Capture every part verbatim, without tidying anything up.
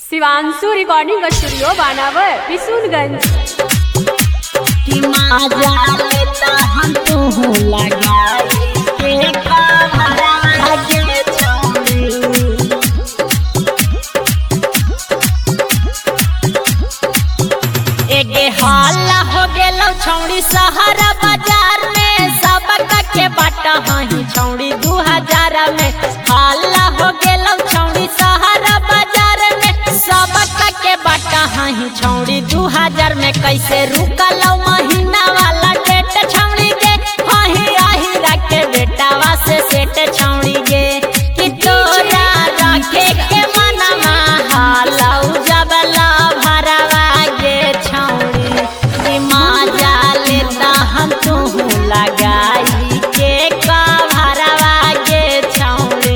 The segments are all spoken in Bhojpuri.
Shivanshu recording studio Banawar Bishunganj. कि मजा लेता हम तू लगाई के कमरा आगे छोड़ी। एगे हल्ला हो गेलो छौड़ी शहर बाजार में, सबका के बाटा हही छौड़ी दू हजार में। हल्ला हो गेलो छौड़ी शहर बाजार में, सबका के बाटा हही छौड़ी दू हजार में। कैसे रुकलो महीना वाला डेट छौड़ी गे, हही आही रखे बेटावा से सेट छौड़ी गे। कि तोरा रखे के मनवा हालौ जबला भरवा गे छौड़ी। कि मजा लेता हम तू लगाई के कभरवा गे छौड़ी।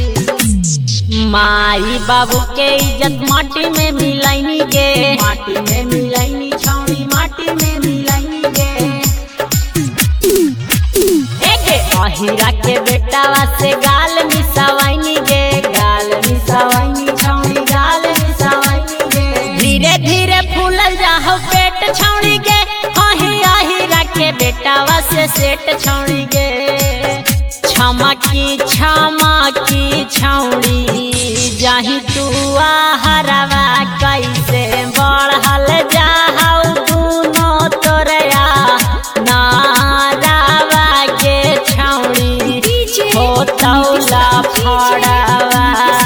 माई बाबू के इज्जत माटी में मिलैनी गे, माटी में मिलैनी छौड़ी, माटी में मिलैनी गे। एके अहिरा के बेटावा से गाल मिसावैनी गे, गाल मिसावैनी छौड़ी, गाल मिसावैनी गे। धीरे धीरे फूलल जाहो पेट छौड़ी गे, अही अहिरा के बेटावा से सेट छौड़ी गे। छमकी छमकी छौड़ी जाही तू आहरवा, कैसे बढ़ल जाहौ दूनो तोरया नारावा गे छौड़ी। हो तौला फड़ावा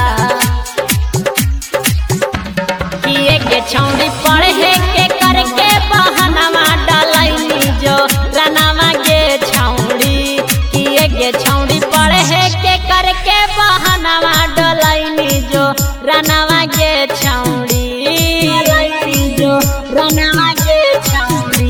किए के छौड़ी पढ़े के करके बहनवा डलैनी जो रनवा गे छौड़ी। किए के छौड़ी पढ़े के करके बहनवा डलैनी जो रनवा गे छौड़ी, जो रनवा गे छौड़ी।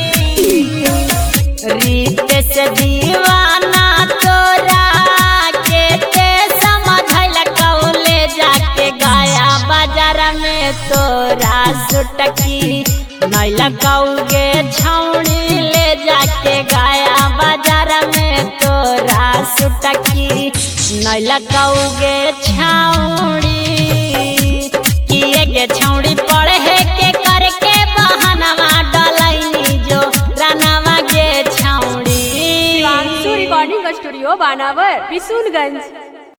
रीत से दीवाना तोरा के ते समझल कौले जाके गाया बाजार में तोरा सुटकी। नहीं लगौगे छौड़ी ले जाके गाया बाजार में तोरा सुटकी। नहीं लगौगे छौड़ी किए गे छौड़ी पढ़े के करके बहनवा डलैनी जो रनवा गे छौड़ी। Shivanshu recording studio Banawar Bishunganj.